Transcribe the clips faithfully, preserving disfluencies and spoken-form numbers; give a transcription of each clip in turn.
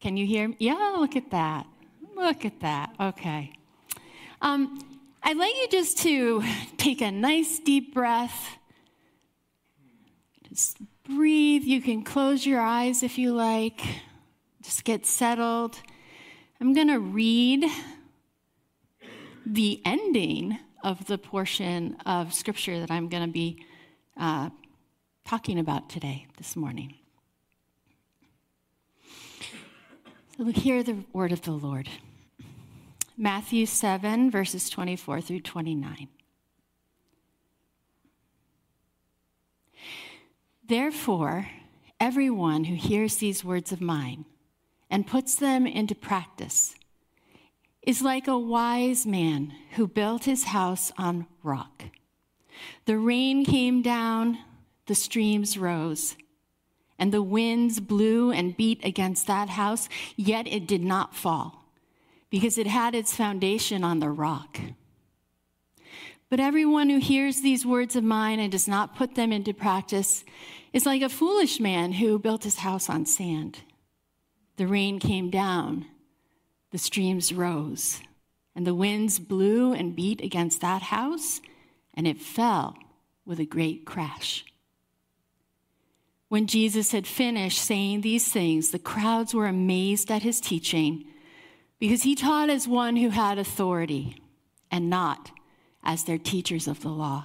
Can you hear me? Yeah, look at that. Look at that. Okay. Um, I'd like you just to take a nice deep breath. Just breathe. You can close your eyes if you like. Just get settled. I'm going to read the ending of the portion of Scripture that I'm going to be uh, talking about today, this morning. So hear the word of the Lord. Matthew seven, verses twenty-four through twenty-nine. Therefore, everyone who hears these words of mine and puts them into practice is like a wise man who built his house on rock. The rain came down, the streams rose, and the winds blew and beat against that house, yet it did not fall, because it had its foundation on the rock. But everyone who hears these words of mine and does not put them into practice is like a foolish man who built his house on sand. The rain came down, the streams rose, and the winds blew and beat against that house, and it fell with a great crash. When Jesus had finished saying these things, the crowds were amazed at his teaching, because he taught as one who had authority and not as their teachers of the law.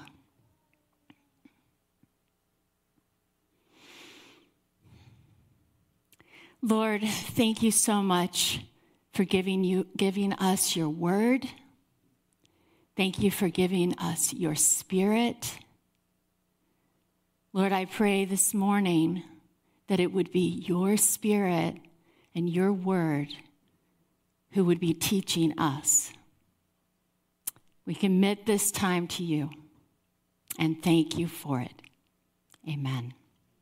Lord, thank you so much for giving you giving us your word. Thank you for giving us your Spirit. Lord, I pray this morning that it would be your Spirit and your word who would be teaching us. We commit this time to you and thank you for it. Amen.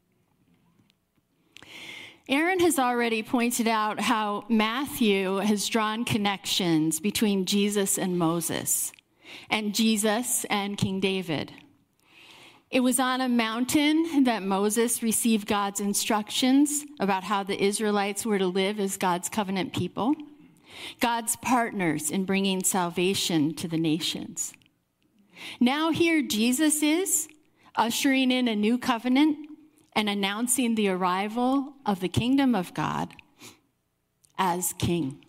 Aaron has already pointed out how Matthew has drawn connections between Jesus and Moses, and Jesus and King David. It was on a mountain that Moses received God's instructions about how the Israelites were to live as God's covenant people, God's partners in bringing salvation to the nations. Now here Jesus is, ushering in a new covenant and announcing the arrival of the kingdom of God as king.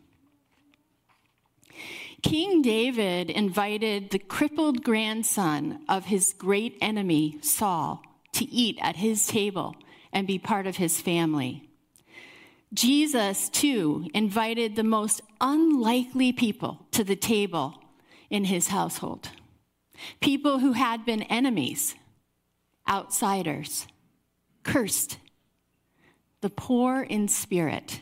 King David invited the crippled grandson of his great enemy, Saul, to eat at his table and be part of his family. Jesus, too, invited the most unlikely people to the table in his household. People who had been enemies, outsiders, cursed, the poor in spirit.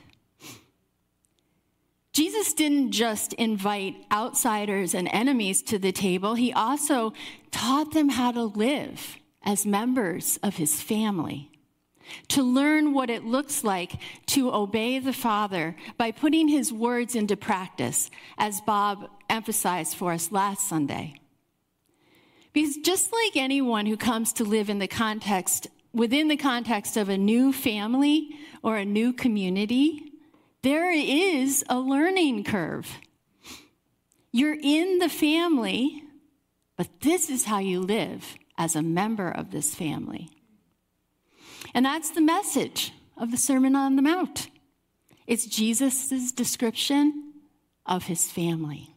Jesus didn't just invite outsiders and enemies to the table. He also taught them how to live as members of his family, to learn what it looks like to obey the Father by putting his words into practice, as Bob emphasized for us last Sunday. Because just like anyone who comes to live in the context, within the context of a new family or a new community, there is a learning curve. You're in the family, but this is how you live as a member of this family. And that's the message of the Sermon on the Mount. It's Jesus' description of his family.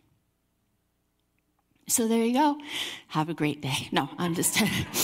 So there you go. Have a great day. No, I'm just...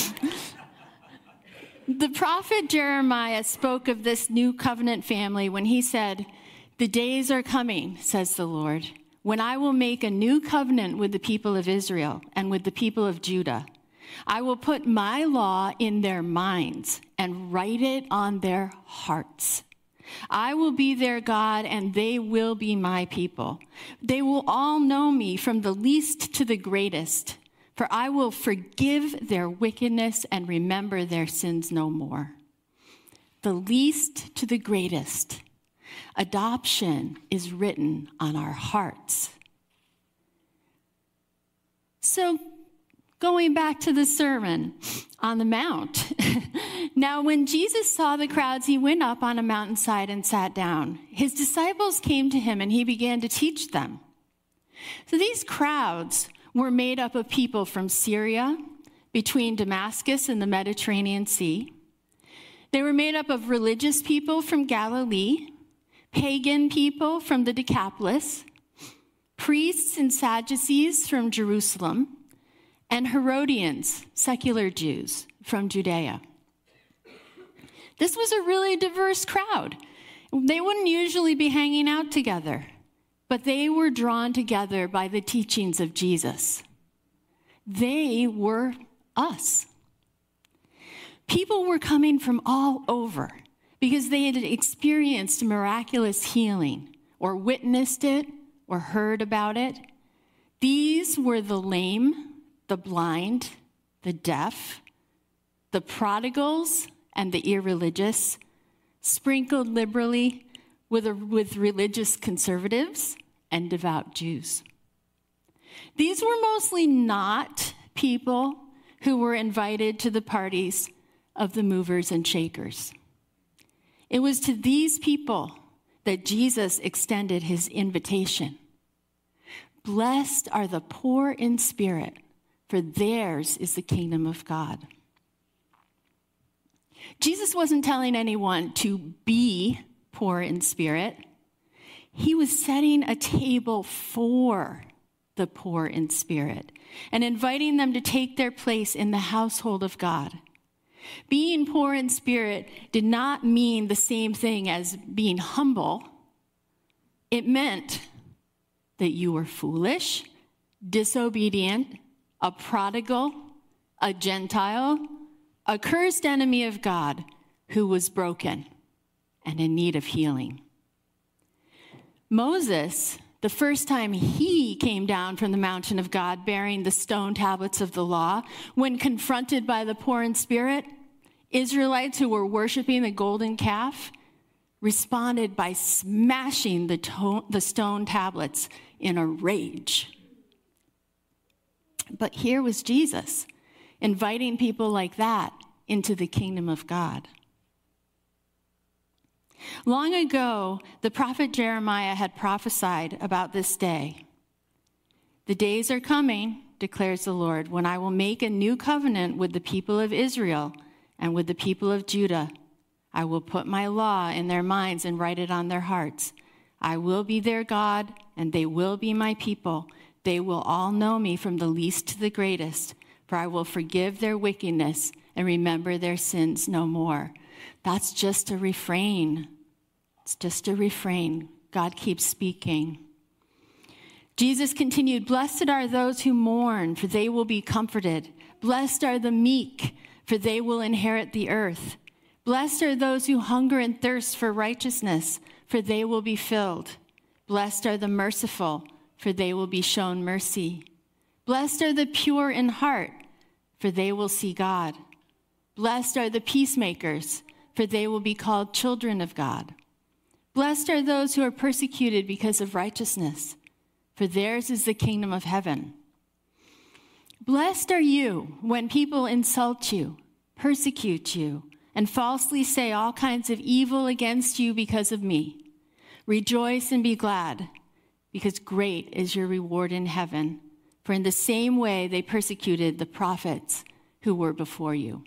The prophet Jeremiah spoke of this new covenant family when he said, "The days are coming, says the Lord, when I will make a new covenant with the people of Israel and with the people of Judah. I will put my law in their minds and write it on their hearts. I will be their God, and they will be my people. They will all know me from the least to the greatest, for I will forgive their wickedness and remember their sins no more." The least to the greatest. Adoption is written on our hearts. So Going back to the Sermon on the Mount. Now, when Jesus saw the crowds, he went up on a mountainside and sat down. His disciples came to him, and he began to teach them. So these crowds were made up of people from Syria, between Damascus and the Mediterranean Sea. They were made up of religious people from Galilee, pagan people from the Decapolis, priests and Sadducees from Jerusalem, and Herodians, secular Jews from Judea. This was a really diverse crowd. They wouldn't usually be hanging out together, but they were drawn together by the teachings of Jesus. They were us. People were coming from all over because they had experienced miraculous healing or witnessed it or heard about it. These were the lame, the blind, the deaf, the prodigals, and the irreligious, sprinkled liberally with, a, with religious conservatives and devout Jews. These were mostly not people who were invited to the parties of the movers and shakers. It was to these people that Jesus extended his invitation. Blessed are the poor in spirit, for theirs is the kingdom of God. Jesus wasn't telling anyone to be poor in spirit. He was setting a table for the poor in spirit and inviting them to take their place in the household of God. Being poor in spirit did not mean the same thing as being humble. It meant that you were foolish, disobedient, a prodigal, a Gentile, a cursed enemy of God who was broken and in need of healing. Moses, the first time he came down from the mountain of God bearing the stone tablets of the law, when confronted by the poor in spirit, Israelites who were worshiping the golden calf, responded by smashing the, to- the stone tablets in a rage. But here was Jesus inviting people like that into the kingdom of God. Long ago, the prophet Jeremiah had prophesied about this day. The days are coming, declares the Lord, when I will make a new covenant with the people of Israel and with the people of Judah. I will put my law in their minds and write it on their hearts. I will be their God, and they will be my people. They will all know me from the least to the greatest, for I will forgive their wickedness and remember their sins no more. That's just a refrain. It's just a refrain. God keeps speaking. Jesus continued, blessed are those who mourn, for they will be comforted. Blessed are the meek, for they will inherit the earth. Blessed are those who hunger and thirst for righteousness, for they will be filled. Blessed are the merciful, for they will be shown mercy. Blessed are the pure in heart, for they will see God. Blessed are the peacemakers, for they will be called children of God. Blessed are those who are persecuted because of righteousness, for theirs is the kingdom of heaven. Blessed are you when people insult you, persecute you, and falsely say all kinds of evil against you because of me. Rejoice and be glad, because great is your reward in heaven. For in the same way they persecuted the prophets who were before you.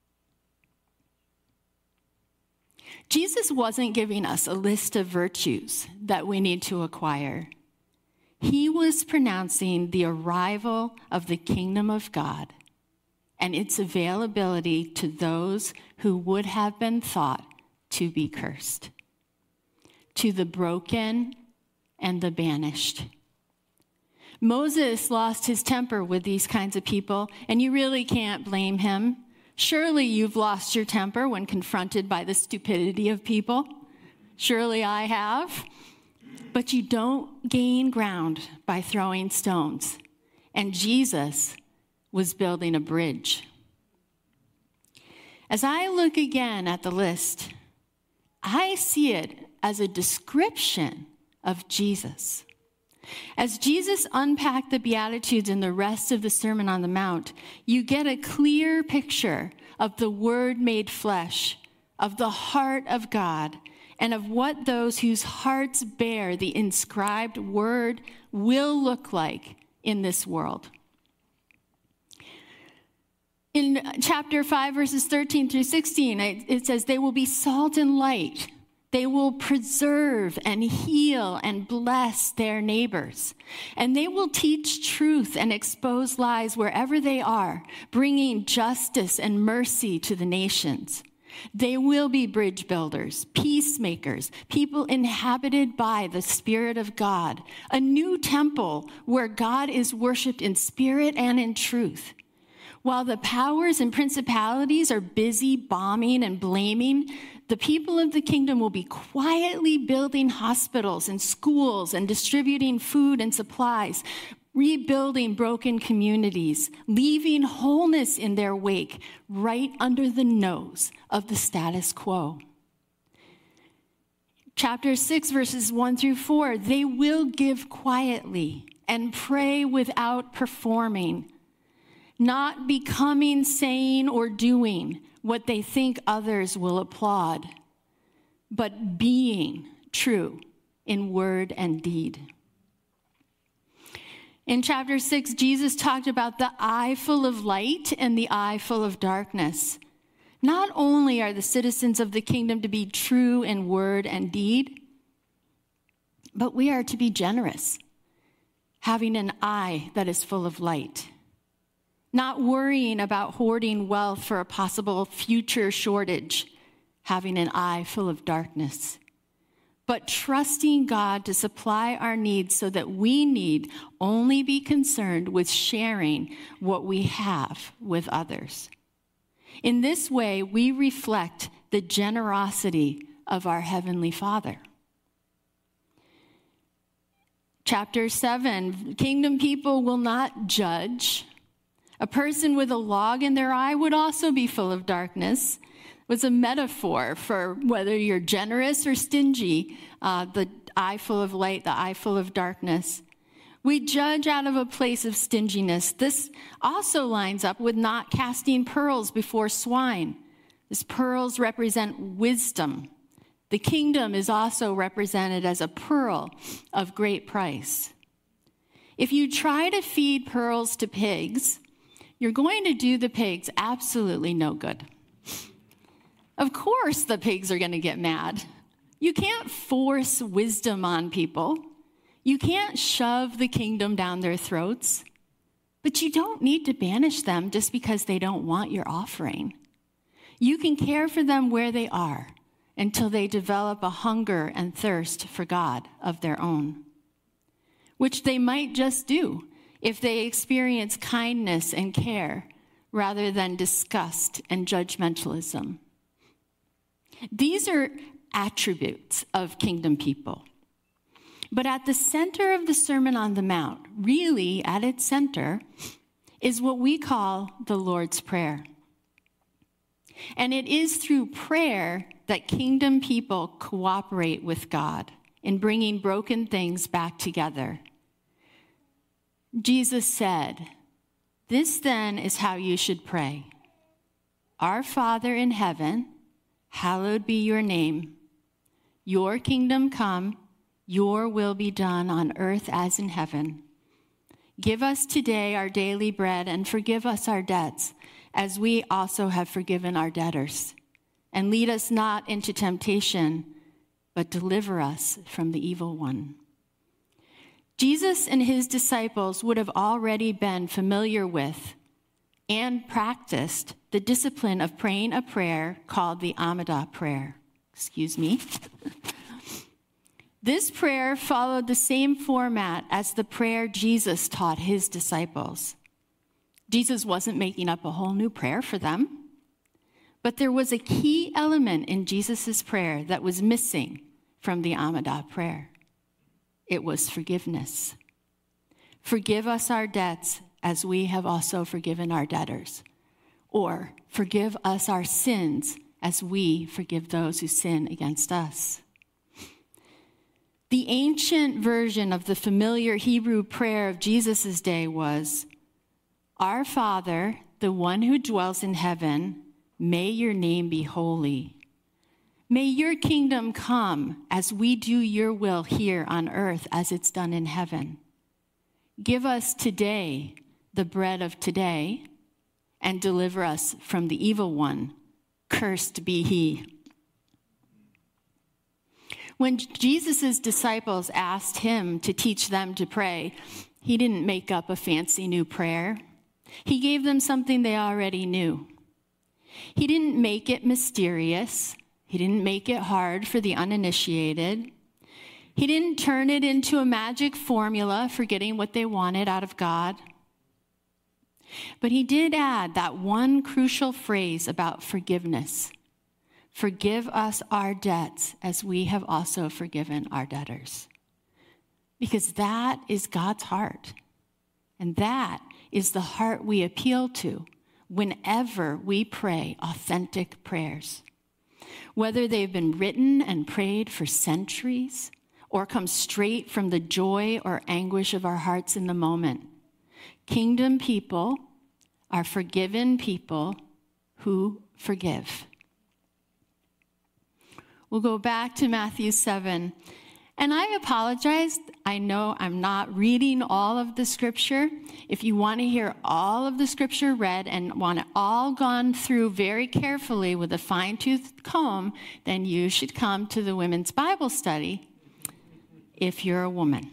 Jesus wasn't giving us a list of virtues that we need to acquire. He was pronouncing the arrival of the kingdom of God and its availability to those who would have been thought to be cursed, to the broken and the banished. Moses lost his temper with these kinds of people, and you really can't blame him. Surely you've lost your temper when confronted by the stupidity of people. Surely I have. But you don't gain ground by throwing stones. And Jesus was building a bridge. As I look again at the list, I see it as a description of Jesus. As Jesus unpacked the Beatitudes and the rest of the Sermon on the Mount, you get a clear picture of the Word made flesh, of the heart of God, and of what those whose hearts bear the inscribed Word will look like in this world. In chapter five, verses thirteen through sixteen, it says, they will be salt and light. They will preserve and heal and bless their neighbors. And they will teach truth and expose lies wherever they are, bringing justice and mercy to the nations. They will be bridge builders, peacemakers, people inhabited by the Spirit of God, a new temple where God is worshiped in spirit and in truth. While the powers and principalities are busy bombing and blaming, the people of the kingdom will be quietly building hospitals and schools and distributing food and supplies, rebuilding broken communities, leaving wholeness in their wake right under the nose of the status quo. Chapter six, verses one through four, they will give quietly and pray without performing, not becoming, saying, or doing what they think others will applaud, but being true in word and deed. In chapter six, Jesus talked about the eye full of light and the eye full of darkness. Not only are the citizens of the kingdom to be true in word and deed, but we are to be generous, having an eye that is full of light. Not worrying about hoarding wealth for a possible future shortage, having an eye full of darkness, but trusting God to supply our needs so that we need only be concerned with sharing what we have with others. In this way, we reflect the generosity of our Heavenly Father. Chapter seven, kingdom people will not judge. A person with a log in their eye would also be full of darkness. It was a metaphor for whether you're generous or stingy, uh, the eye full of light, the eye full of darkness. We judge out of a place of stinginess. This also lines up with not casting pearls before swine. These pearls represent wisdom. The kingdom is also represented as a pearl of great price. If you try to feed pearls to pigs, you're going to do the pigs absolutely no good. Of course the pigs are going to get mad. You can't force wisdom on people. You can't shove the kingdom down their throats. But you don't need to banish them just because they don't want your offering. You can care for them where they are until they develop a hunger and thirst for God of their own, which they might just do if they experience kindness and care rather than disgust and judgmentalism. These are attributes of kingdom people. But at the center of the Sermon on the Mount, really at its center, is what we call the Lord's Prayer. And it is through prayer that kingdom people cooperate with God in bringing broken things back together. Jesus said, "This then is how you should pray. Our Father in heaven, hallowed be your name. Your kingdom come, your will be done on earth as in heaven. Give us today our daily bread and forgive us our debts, as we also have forgiven our debtors. And lead us not into temptation, but deliver us from the evil one." Jesus and his disciples would have already been familiar with and practiced the discipline of praying a prayer called the Amidah prayer. Excuse me. This prayer followed the same format as the prayer Jesus taught his disciples. Jesus wasn't making up a whole new prayer for them, but there was a key element in Jesus' prayer that was missing from the Amidah prayer. It was forgiveness. Forgive us our debts as we have also forgiven our debtors. Or forgive us our sins as we forgive those who sin against us. The ancient version of the familiar Hebrew prayer of Jesus' day was, "Our Father, the one who dwells in heaven, may your name be holy. May your kingdom come as we do your will here on earth as it's done in heaven. Give us today the bread of today, and deliver us from the evil one. Cursed be he." When Jesus' disciples asked him to teach them to pray, he didn't make up a fancy new prayer. He gave them something they already knew. He didn't make it mysterious. He didn't make it hard for the uninitiated. He didn't turn it into a magic formula for getting what they wanted out of God. But he did add that one crucial phrase about forgiveness. Forgive us our debts as we have also forgiven our debtors. Because that is God's heart. And that is the heart we appeal to whenever we pray authentic prayers. Whether they've been written and prayed for centuries or come straight from the joy or anguish of our hearts in the moment. Kingdom people are forgiven people who forgive. We'll go back to Matthew seven. And I apologize. I know I'm not reading all of the scripture. If you want to hear all of the scripture read and want it all gone through very carefully with a fine-tooth comb, then you should come to the women's Bible study if you're a woman.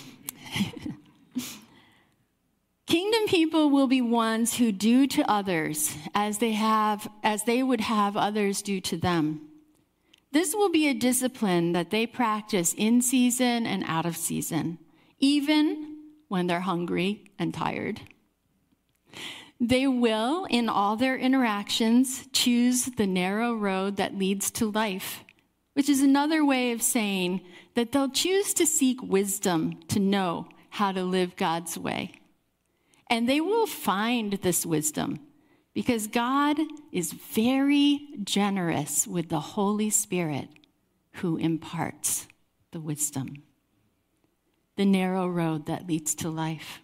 Kingdom people will be ones who do to others as they have, as they would have others do to them. This will be a discipline that they practice in season and out of season, even when they're hungry and tired. They will, in all their interactions, choose the narrow road that leads to life, which is another way of saying that they'll choose to seek wisdom to know how to live God's way. And they will find this wisdom because God is very generous with the Holy Spirit who imparts the wisdom, the narrow road that leads to life.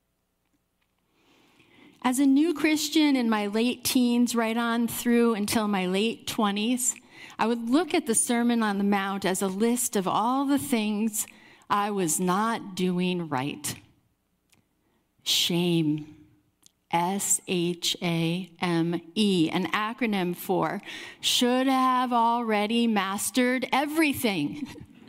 As a new Christian in my late teens, right on through until my late twenties, I would look at the Sermon on the Mount as a list of all the things I was not doing right. Shame. S H A M E, an acronym for should have already mastered everything.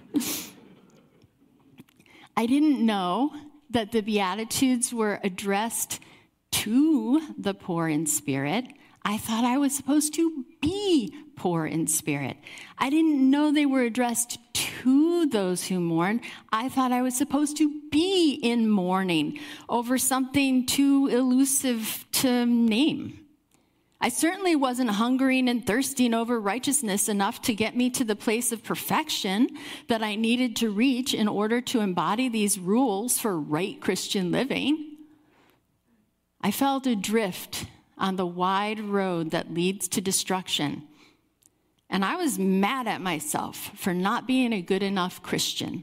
I didn't know that the Beatitudes were addressed to the poor in spirit. I thought I was supposed to be poor in spirit. I didn't know they were addressed to those who mourn. I thought I was supposed to be in mourning over something too elusive to name. I certainly wasn't hungering and thirsting over righteousness enough to get me to the place of perfection that I needed to reach in order to embody these rules for right Christian living. I felt adrift on the wide road that leads to destruction. And I was mad at myself for not being a good enough Christian.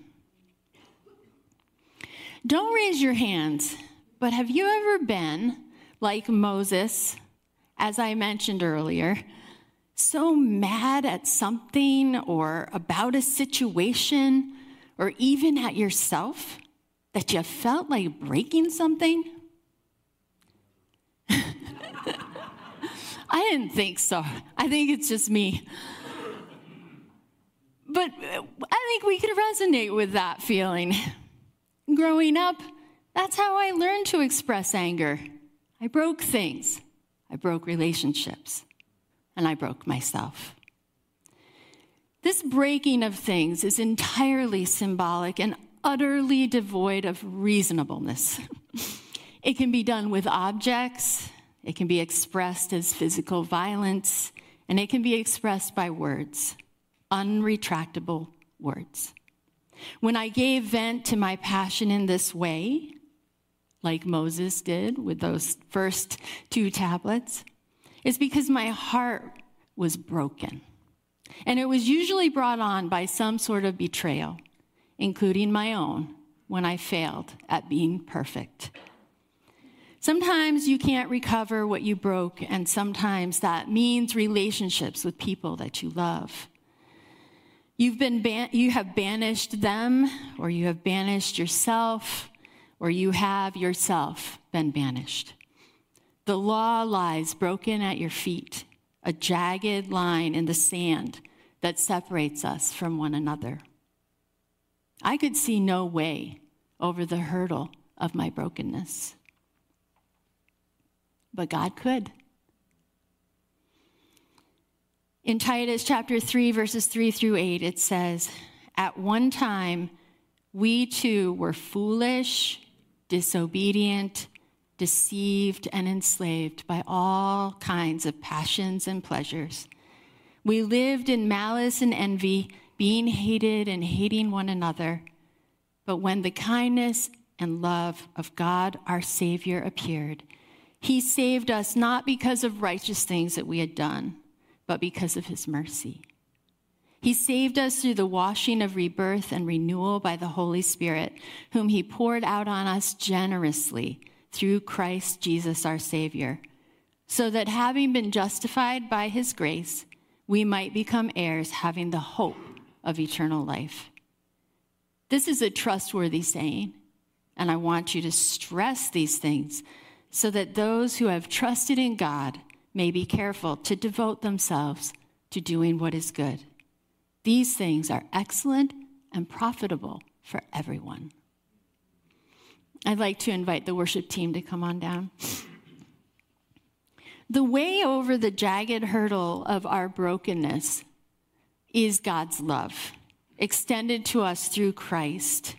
Don't raise your hands, but have you ever been like Moses, as I mentioned earlier, so mad at something or about a situation or even at yourself that you felt like breaking something? I didn't think so. I think it's just me. But I think we could resonate with that feeling. Growing up, that's how I learned to express anger. I broke things. I broke relationships. And I broke myself. This breaking of things is entirely symbolic and utterly devoid of reasonableness. It can be done with objects. It can be expressed as physical violence, and it can be expressed by words, unretractable words. When I gave vent to my passion in this way, like Moses did with those first two tablets, it's because my heart was broken. And it was usually brought on by some sort of betrayal. including my own, when I failed at being perfect. Sometimes you can't recover what you broke, and sometimes that means relationships with people that you love. You've been ban- you have banished them, or you have banished yourself, or you have yourself been banished. The law lies broken at your feet, a jagged line in the sand that separates us from one another. I could see no way over the hurdle of my brokenness, but God could. In Titus chapter three, verses three through eight, it says, "At one time, we too were foolish, disobedient, deceived, and enslaved by all kinds of passions and pleasures. We lived in malice and envy, being hated and hating one another. But when the kindness and love of God, our Savior, appeared, he saved us not because of righteous things that we had done, but because of his mercy. He saved us through the washing of rebirth and renewal by the Holy Spirit, whom he poured out on us generously through Christ Jesus our Savior, so that having been justified by his grace, we might become heirs, having the hope of eternal life." This is a trustworthy saying, and I want you to stress these things so that those who have trusted in God may be careful to devote themselves to doing what is good. These things are excellent and profitable for everyone. I'd like to invite the worship team to come on down. The way over the jagged hurdle of our brokenness is God's love, extended to us through Christ.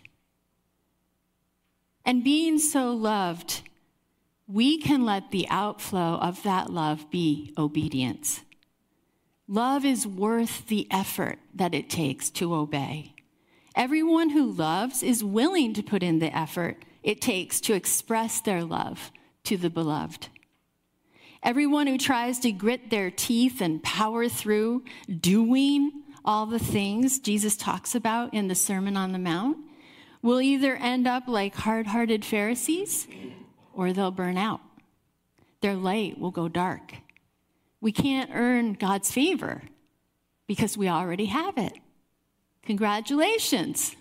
And being so loved, we can let the outflow of that love be obedience. Love is worth the effort that it takes to obey. Everyone who loves is willing to put in the effort it takes to express their love to the beloved. Everyone who tries to grit their teeth and power through doing all the things Jesus talks about in the Sermon on the Mount will either end up like hard-hearted Pharisees or they'll burn out. Their light will go dark. We can't earn God's favor because we already have it. Congratulations.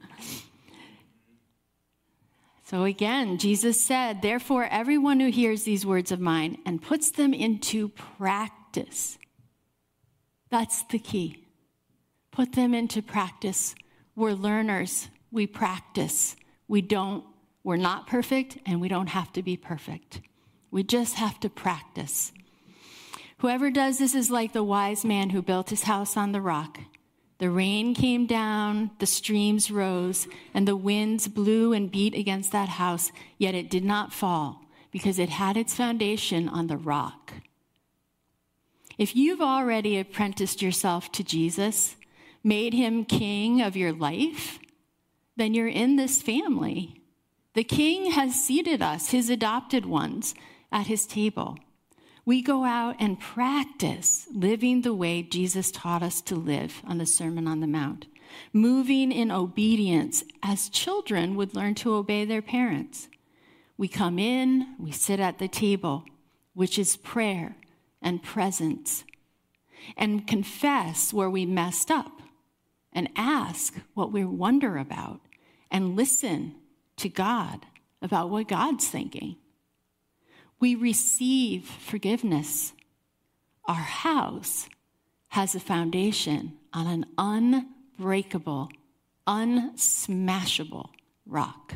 So again, Jesus said, "Therefore, everyone who hears these words of mine and puts them into practice," that's the key. Put them into practice. We're learners. We practice. We don't, we're not perfect, and we don't have to be perfect. We just have to practice. Whoever does this is like the wise man who built his house on the rock. The rain came down, the streams rose, and the winds blew and beat against that house, yet it did not fall, because it had its foundation on the rock. If you've already apprenticed yourself to Jesus, made him king of your life, then you're in this family. The king has seated us, his adopted ones, at his table. We go out and practice living the way Jesus taught us to live on the Sermon on the Mount, moving in obedience as children would learn to obey their parents. We come in, we sit at the table, which is prayer and presence, and confess where we messed up, and ask what we wonder about, and listen to God about what God's thinking. We receive forgiveness. Our house has a foundation on an unbreakable, unsmashable rock.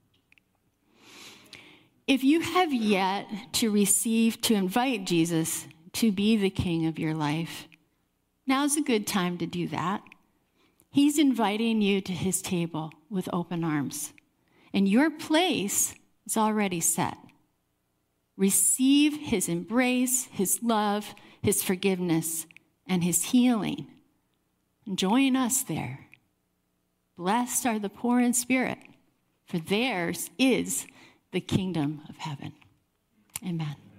If you have yet to receive, to invite Jesus to be the king of your life, now's a good time to do that. He's inviting you to his table with open arms, and your place is already set. Receive his embrace, his love, his forgiveness, and his healing. And join us there. Blessed are the poor in spirit, for theirs is the kingdom of heaven. Amen.